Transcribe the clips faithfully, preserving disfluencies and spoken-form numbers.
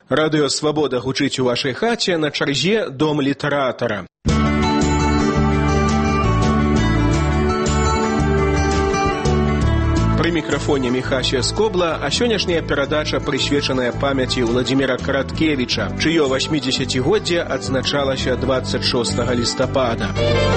Радыё «Свабода» гучыць у вашай хаце, на чарзе дом літаратара. Пры мікрафоне Міхася Скобла, а сённяшняя перадача прысвечаная памяці Владзіміра Караткевіча, чыё васьмідзесяцігоддзе адзначалася дваццаць шостага лістапада.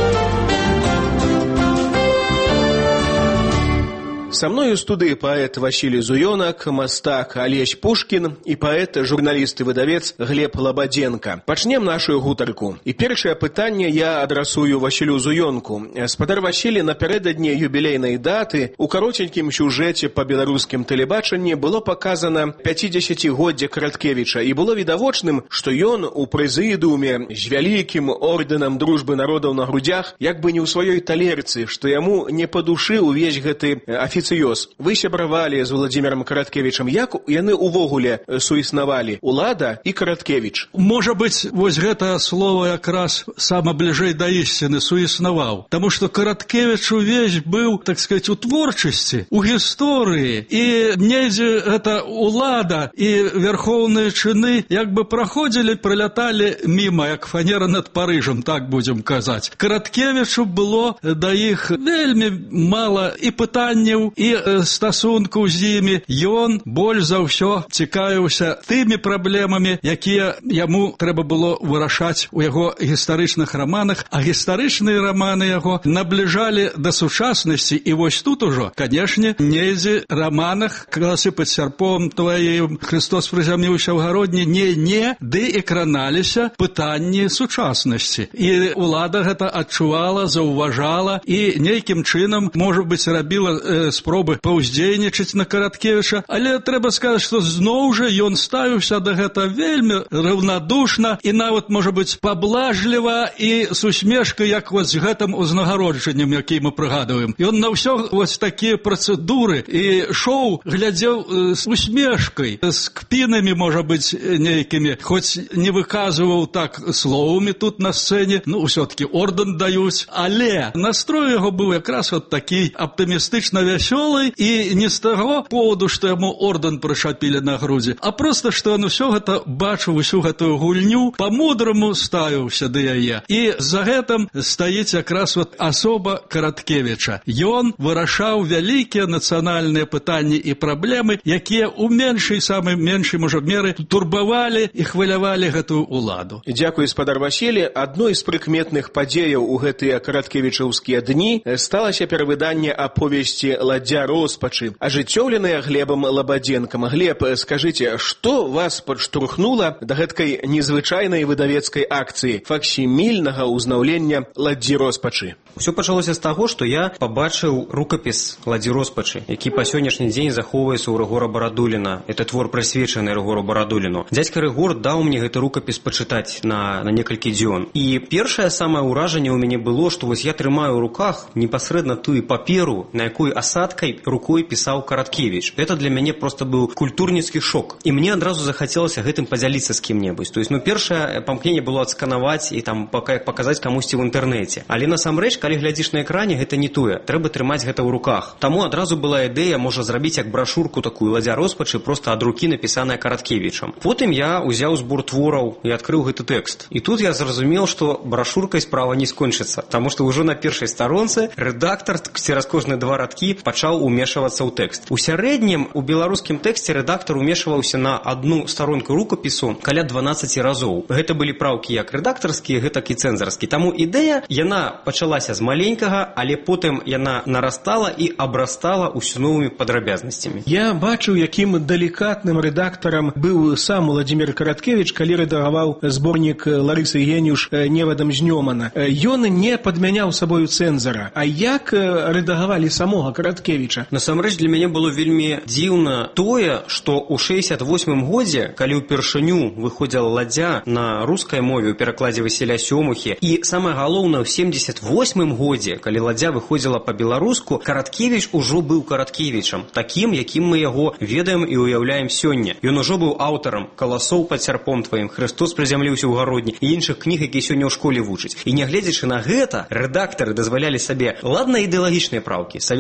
Со мной у студыі паэт Васілій Зуёнак, мастак Алесь Пушкін і паэт, журналіст і выдавец Глеб Лабадзенка. Пачнем нашу гутарку. І першае пытанне я адрасую Васілю Зуёнку. Спадар Васілі, напярэдадні юбілейнай даты у кароценькім сюжэце па беларускім тэлебачанні было паказана пяцідзесяцігоддзе Караткевіча, і было відавочным, што ён у прэзідыуме з вялікім ордэнам дружбы народаў на грудзях як бы не ў сваёй талерцы, што яму не па душы ўвесь гэты афіцыёз. Вы сябравалі з Владзімірам Караткевічам. Як яны ўвогуле суіснавалі? Улада і Караткевіч. Можа быць, вось гэта слово якраз сама бліжэй да ісціны, суіснаваў. Таму што Караткевіч увесь быў, так сказаць, у творчасці, у гісторыі. І недзе гэта улада і вярхоўныя чыны як бы праходзілі, праляталі міма, як фанера над Парыжам, так будзем казаць. Караткевічу было да іх вельмі мала і пытанняў, і стасунку з імі. Ён больш за ўсё цікавіўся тымі праблемамі, якія яму трэба было вырашаць у яго гістарычных раманах, а гістарычныя раманы яго набліжалі да сучаснасці. І вось тут ужо, канешне, недзе раманах «Каласы пад сярпом тваім», «Христос прызямліўся ў гародні», не-не, ды і краналіся пытанні сучаснасці. І ўлада гэта адчувала, заўважала і нейкім чынам, можа быць, рабіла э, спробы паўздзейнічаць на Караткевіча, але трэба сказаць, што зноў жа ён ставіўся да гэта вельмі раўнадушна і нават, можа быць, паблажліва і с усмешкай, як вось з гэтым узнагароджаннем, які мы прыгадваем. Ён на ўсё вось такія працэдуры і шоу глядзеў з усмешкай, з кпінамі, можа быць, нейкімі, хоць не выказваў так словамі тут на сцэне, ну, ўсё-таки ордэн даюць, але настрой яго быў якраз вот такі аптымістычна вясёлый, і не з таго поводу, што яму ордэн прышапілі на грудзі, а проста, што ён усё гэта бачыў, усю гэтую гульню, па-мудрому ставіўся да яе. І за гэтым стаіць якраз вот асоба Караткевіча. Ён вырашаў вялікія нацыянальныя пытанні і праблемы, якія ў меншай, самай меншай, можа, меры турбавалі і хвалявалі гэтую ўладу. Дзякуй, спадар Васілі. Адной з прыкметных падзеяў у гэтыя караткевічаўскія дні сталася перавыданне аповесці «Ладдзя роспачы», ажыццёўленая Глебам Лабадзенкам. Глеб, скажыце, што вас падштурхнула да гэткай незвычайнай выдавецкай акцыі факсімільнага ўзнаўлення «Ладдзі роспачы»? Усё пачалося з таго, што я пабачыў рукапіс «Ладдзі роспачы», які па сённяшні дзень захоўваецца ў Рыгора Барадуліна. Это твор прысвечаны Рыгору Барадуліну. Дзядзька Рыгор даў мне гэты рукапіс пачытаць на, на некалькі дзён. І першае самае ўражанне ў мяне было, што вось я трымаю ў руках непасрэдна тую паперу, на якой асадкай рукой пісаў Караткевіч. Это для мяне просто быў культурніцкі шок. І мне адразу захацелася гэтым падзяліцца з кім-небудзь. То есть, ну, першае памкненне было адсканаваць і там паказаць камусьці ў інтэрнэце. Але насамрэч, калі глядзіш на экране, гэта не тое. Трэба трымаць гэта ў руках. Таму адразу была ідэя, можа, зрабіць як брашурку такую «Ладдзя роспачы», просто ад рукі напісаная Караткевічам. Потым я ўзяў збор твораў і адкрыў гэты тэкст. І тут я зразумеў, што брашуркай справа не скончыцца, таму што ўжо на першай старонцы рэдактар цераз кожныя два радкі пачаў умешвацца ў тэкст. У сярэднім у беларускім тэксце рэдактар умешваўся на одну старонку рукапісу каля дванаццаць разоў. Гэта былі праўкі як рэдактарскія, гэтак і цэнзарскія. Таму ідэя, яна пачалася з маленькага, але потым яна нарастала і абрастала ўсё новымі падрабязнасцямі. Я бачыў, якім далікатным рэдактарам быў сам Владзімір Караткевіч, калі рэдагаваў зборнік Ларысы Геніуш «Невадам знёмана». Ён не падмяняў сабою цэнзара. А як рэдагавалі самога Караткевіча? Насамрэч, для мяне было вельмі дзіўна тое, што ў шэсцьдзесят восьмым годзе, калі ўпершыню выходзіла «Ладдзя» на рускай мове ў перакладзе Васіля Сёмухі, і самае галоўнае, ў семдзесят восьмым годзе, калі «Ладдзя» выходзіла па-беларуску, Караткевіч ужо быў Караткевічам, такім, якім мы яго ведаем і уяўляем сёння. Ён ужо быў аўтарам «Каласоў пад сярпом тваім», «Христос прызямліўся ў гародні» і іншых кніг, якія сёння ў школе вучаць. І нягледзячы на гэта, рэдактары дазвалялі сабе, ладна, ідэалагічныя праўкі савецкага часу,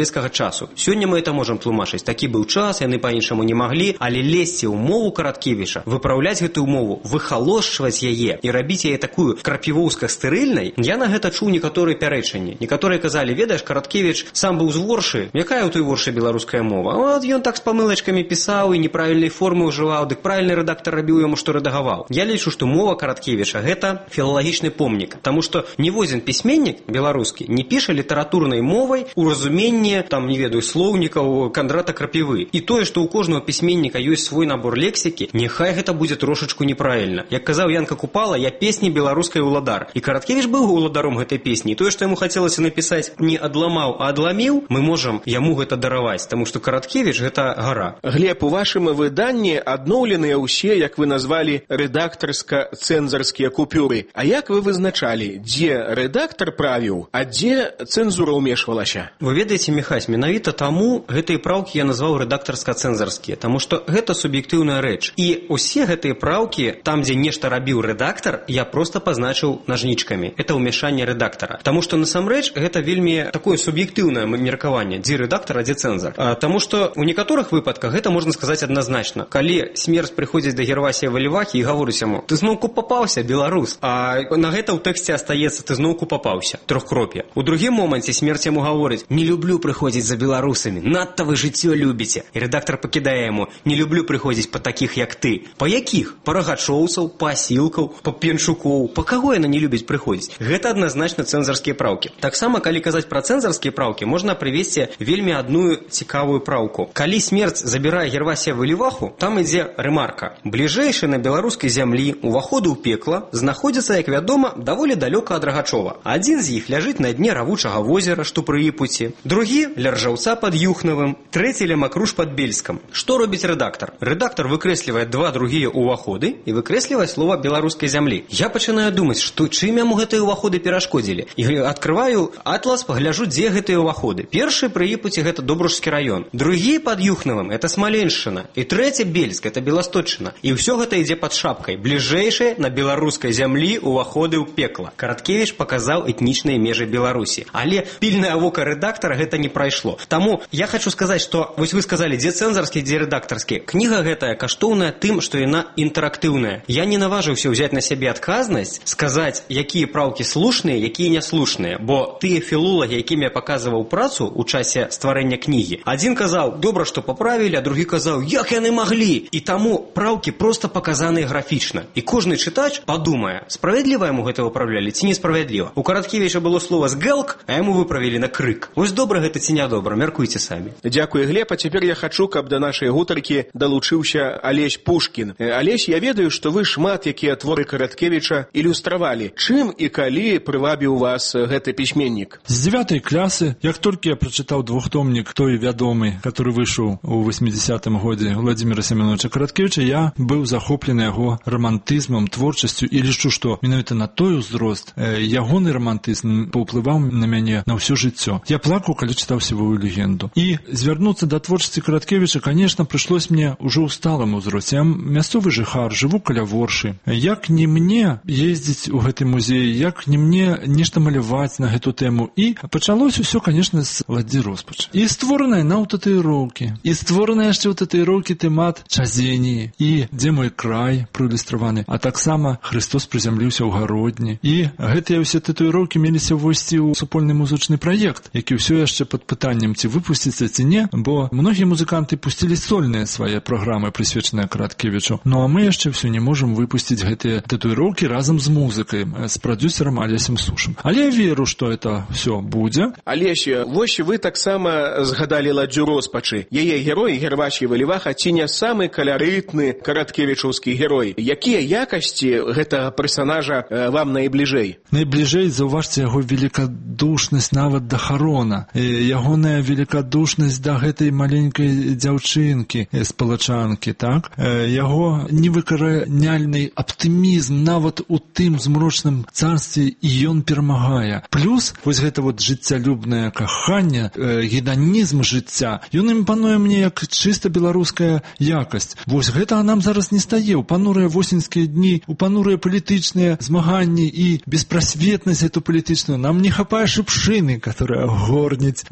часу. Сёння мы это можам тлумачыць. Такі быў час, яны па-іншаму не маглі, але лезці ў мову Караткевіча, выпраўляць гэтую мову, выхалошчваць яе і рабіць яе такую крапівоўска-стэрыльнай, я на гэта чуў некаторыя пярэчанні. Некаторыя казалі, ведаеш, Караткевіч сам быў з Воршы, якая ў той Воршы беларуская мова? А от ён так з памылачкамі пісаў і неправільнай формы ўжываў, дык правільны рэдактар рабіў яму, што рэдагаваў. Я лічу, што мова Караткевіча гэта філалагічны помнік, таму што ніводзін пісьменнік беларускі не піша літаратурнай мовай у разуменні, там, не ведаю, слоўнікаў Кандрата Крапівы. І тое, што ў кожнага пісьменніка ёсць свой набор лексікі, няхай гэта будзе трошачку неправільна. Як казаў Янка Купала, я песні беларускай уладар. І Караткевіч быў уладаром гэтай песні. І тое, што яму хацелася напісаць не адламаў, а адламіў, мы можам яму гэта дараваць, таму што Караткевіч гэта гара. Глеб, у вашым выданні адноўленыя ўсе, як вы назвалі, рэдактарска-цэнзарскія купюры. А як вы вызначалі, дзе рэдактар правіў, а дзе цэнзура ўмешвалася? Вы ведаеце, Міхась, менавіта таму гэтыя праўкі я назваў рэдактарска-цэнзарскія, таму што гэта суб'ектыўная рэч. І усе гэтыя праўкі, там, дзе нешта рабіў рэдактар, я проста пазначыў нажнічкамі. Это ўмяшанне рэдактара. Таму што насамрэч гэта вельмі такое суб'ектыўнае меркаванне, дзе рэдактар, а дзе цэнзар. А, таму што ў некаторых выпадках гэта можна сказаць адназначна. Калі смерць прыходзіць да Гервасія Валівахі і гаворыць яму: ты зноўку папаўся, беларус. А на гэта ў тэксце астаецца: ты зноўку папаўся, трохкроп'я. У другім моманце смерць яму гаворыць: не люблю прыходзіць за беларусамі, надта вы жыццё любіце. І рэдактар пакідае яму: не люблю прыходзіць па такіх, як ты. Па якіх? Па рагачоўцаў, па асілкаў, па пенчукоў. Па каго яна не любіць прыходзіць? Гэта адназначна цэнзарскія праўкі. Таксама, калі казаць пра цэнзарскія праўкі, можна прывесці вельмі адну цікавую праўку. Калі смерць забірае Гервасія Валіваху, там ідзе рэмарка: бліжэйшы на беларускай зямлі уваходы ў пекла знаходзіцца, як вядома, даволі далёка ад Рагачова. Адзін з іх ляжыць на дне равучага возера, што пры Іпуці, другі ля Ржаўца пад Юхнавым, трэці ля Макруш пад Бельскам. Што робіць рэдактар? Рэдактар выкрэслівае два другія ўваходы і выкрэслівае слова беларускай зямлі. Я пачынаю думаць, што чым яму гэтыя ўваходы перашкодзілі. І адкрываю атлас, пагляджу, дзе гэтыя ўваходы. Першы пры Іпуці гэта Добружскі раён, другі пад Юхнавым это Смаленшчына, і трэці Бельск это Беласточчына. І ўсё гэта ідзе пад шапкай: бліжэйшыя на беларускай зямлі ўваходы ў пекла. Караткевіч паказаў этнічныя межы Беларусі, але пільнае вока рэдактара гэта не прайшло. Таму я хочу сказаць, што вось вы сказалі, дзе цэнзарскі, дзе рэдактарскі. Кніга гэтая каштоўная тым, што яна інтэрактыўная. Я не наважыўся ўзяць на сябе адказнасць, сказаць, якія праўкі слушныя, якія няслушныя, бо тыя філолагі, якім я паказваў працу ў часе стварэння кнігі, адзін казаў: добра, што паправілі, а другі казаў: як яны маглі. І таму праўкі проста паказаныя графічна. І кожны чытач падумае, справядліва яму гэта выправлялі ці несправядліва. У Караткевіча было слова «згэлк», а яму выправілі на «крык». Вось добра гэта ці нядобра, мяркуйце самі. Дзякуй, Глеб. А цяпер я хачу, каб да нашай гутаркі далучыўся Алесь Пушкін. Алесь, я ведаю, што вы шмат якія творы Караткевіча ілюстравалі. Чым і калі прывабіў вас гэты пісьменнік? З дзевятай класы, як толькі я прачытаў двухтомнік той вядомы, который выйшаў у восьмідзесятым годзе Владзіміра Семёновича Караткевіча, я быў захоплены яго рамантызмам, творчасцю, і лічу, што менавіта на той узрост ягоны рамантызм паўплываў на мяне на ўсё жыццё. Я плакаў, калі чытаў «Сівую легенду». І звярнуцца да творчасці Караткевіча, конечно, прыйшлось мне ўжо ў сталым узросце. Я мясцовы жыхар, жыву каля Воршы. Як не мне ездзіць у гэты музей, як не мне нешта маляваць на гэту тэму. І пачалось усё, конечно, з Ладзі Роспач. І створаныя на аўтататуіроўкі. І створаныя яшчэ аўтататуіроўкі тэмат Чазеніі. І «Дзе мой край» проілюстраваны. А таксама «Христос прызямліўся ў гародні». І гэтыя ўсе татуіроўкі меліся ўвойсці ў супольны музычны праект, які ўсё яшчэ пад пытаннем, ці выпусціцца, ці не, бо многія музыканты пусцілі сольныя свае праграмы, прысвечаныя Караткевічу. Ну а мы яшчэ ўсё не можам выпусціць гэтыя татуіроўкі разам з музыкай, з прадзюсерам Алесем Сушым. Але я веру, што это ўсё будзе. Алесь, вось вы таксама згадалі Ладзю Роспачы. Яе герой Гервасій Валіваха ці не самы каларытны караткевічаўскі герой. Якія якасці гэтага персанажа вам найбліжэй? Найбліжэй, заўважце, яго великадушнасць нават да Харона, ягоная великадушнасць да гэтай маленькай дзяўчынкі з палачанкі, так? Яго невыкараняльны аптымізм нават у тым змрочным царстве, і ён перамагае. Плюс вось гэта вот жыццялюбнае каханне, геданізм жыцця, ён імпануе мне як чыста беларуская якасць. Вось гэтага нам зараз не стае. У панурыя восеньскія дні, у панурыя палітычныя змаганні і беспрасветнасць эту палітычную нам не хапае шыпшыны, которая горніць нас усе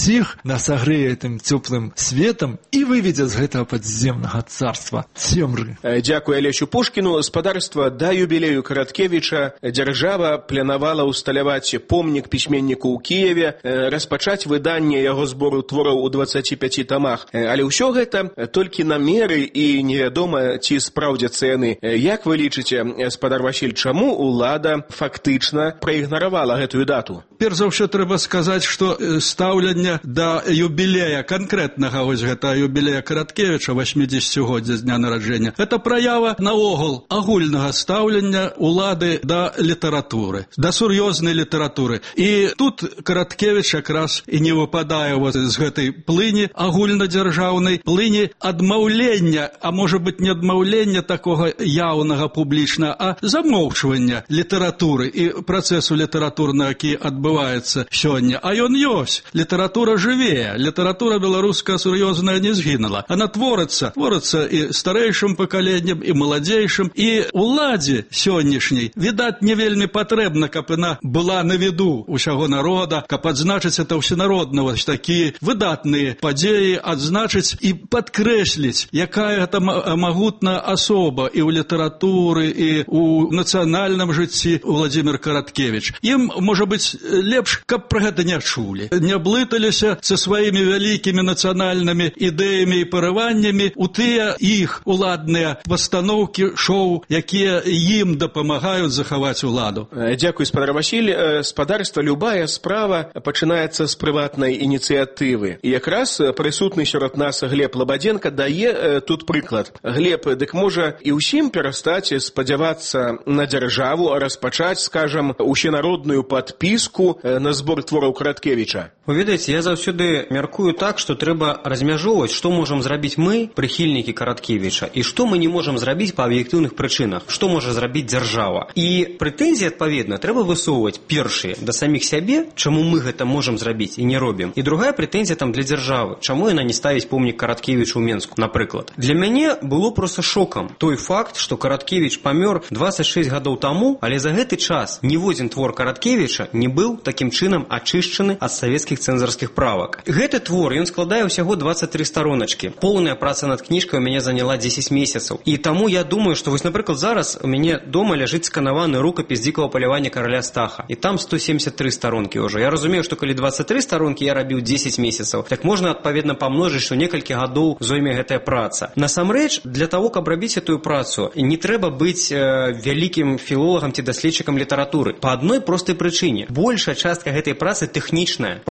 усіх, нас агрэе гэтым цёплым светам і выведзе з гэтага падземнага царства цемры. Дзякуй Алесю Пушкіну. Спадарства, да юбілею Караткевіча дзяржава планавала ўсталяваць помнік пісьменніку ў Кіеве, распачаць выданне яго збору твораў у дваццаці пяці тамах. Але ўсё гэта толькі намеры і невядома, ці спраўдзяцца яны. Як вы лічыце, спадар Васіль, чаму ўлада фактычна праігнаравала гэтую дату? Перш за ўсё трэба сказаць, што стаўленне да юбілея, канкрэтнага вось гэта юбілея Караткевіча, восьмідзесяцігоддзя з дня нараджэння, гэта праява наогул агульнага стаўлення ўлады да літаратуры, да сур'ёзнай літаратуры. І тут Караткевіч якраз і не выпадае вот з гэтай плыні агульнадзяржаўнай, плыні адмаўлення, а можа быць не адмаўлення такога яўнага публічна, а замоўчвання літаратуры і працэсу літаратурнага, які адбываецца сёння. А ён ёсць. Літаратура жывее. Літаратура беларуская сур'ёзная не згінула. Она творыцца. Творыцца і старэйшым пакаленнем, і маладзейшым. І уладзе сённяшняй, відаць, не вельмі патрэбна, каб яна была на віду ўсяго народа, каб адзначыць это ўсенародна, вось такія выдатныя падзеі, адзначыць і падкрэсліць, якая гэта магутная асоба і ў літаратуры, і ў нацыянальным жыцці Владзімір Караткевіч. Ім, можа быць, лепш, каб пра гэта не чулі. Не блыталіся са сваімі вялікімі нацыянальнымі ідэямі і парываннямі у тыя іх уладныя пастаноўкі, шоу, якія ім дапамагаюць захаваць уладу. Дзякуй, спадар Васіль. Спадарства, любая справа пачынаецца з прыватнай ініцыятывы. І якраз прысутны сярод нас Глеб Лабадзенка дае тут прыклад. Глеб, дык можа і ўсім перастаць спадзявацца на дзяржаву, а распачаць, скажам, усенародную падпіску на збор твораў Караткевіча? Вы ведаеце, я заўсёды мяркую так, што трэба размяжоўваць, што можам зрабіць мы, прыхільнікі Караткевіча, і што мы не можам зрабіць па аб'ектыўных прычынах, што можа зрабіць дзяржава. І прэтэнзіі, адпаведна, трэба высоўваць першыя да саміх сябе, чаму мы гэта можам зрабіць і не робім. І другая прэтэнзія там для дзяржавы, чаму яна не ставіць помнік Караткевічу ў Менску, напрыклад. Для мяне было проста шокам той факт, што Караткевіч памёр дваццаць шэсць гадоў таму, але за гэты час ніводзін твор Караткевіча не быў такім чынам ачышчаны ад савецкіх цэнзарскіх правак. Гэты твор, ён складае ўсяго дваццаць тры староначкі. Поўная праца над кніжкай у мяне заняла дзесяць месяцаў. І таму я думаю, што вось, напрыклад, зараз у мяне дома ляжыць сканаваны рукапіс дзікага палявання караля Стаха. І там сто семьдесят три старонкі ўжо. Я разумею, што калі дваццаць тры старонкі я рабіў дзесяць месяцаў, так можна адпаведна памножыць, што некалькі гадоў зойме гэтая праца. Насамрэч, для таго, каб рабіць гэтую працу, не трэба быць э, вялікім філолагам ці даследчыкам літаратуры. Па адной простай прычыне. Большая частка гэтай працы тэхнічная.